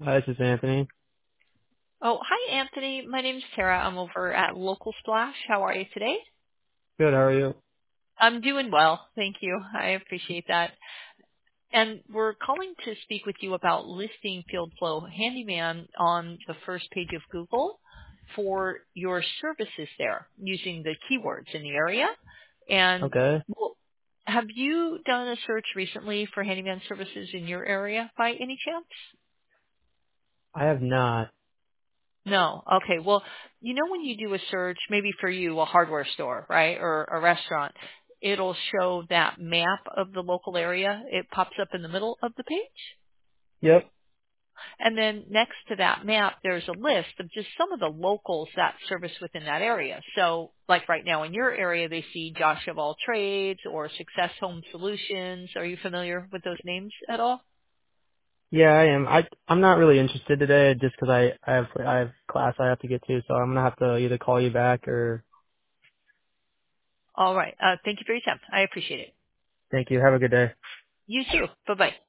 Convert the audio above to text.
Hi, this is Anthony. Oh, hi, Anthony. My name's Sarah. I'm over at Local Splash. How are you today? Good, how are you? I'm doing well. Thank you. I appreciate that. And we're calling to speak with you about listing Field Flow Handyman on the first page of Google for your services there using the keywords in the area. And Okay. well, have you done a search recently for handyman services in your area by any chance? I have not. No. Okay. Well, you know when you do a search, maybe for you, a hardware store, right, or a restaurant, it'll show that map of the local area. It pops up in the middle of the page. Yep. And then next to that map, there's a list of just some of the locals that service within that area. So like right now in your area, they see Josh of All Trades or Success Home Solutions. Are you familiar with those names at all? Yeah, I am. I'm not really interested today just 'cause I have class I have to get to, so I'm gonna have to either call you back or All right. Thank you for your time. I appreciate it. thank you. Have a good day. You too. Bye-bye.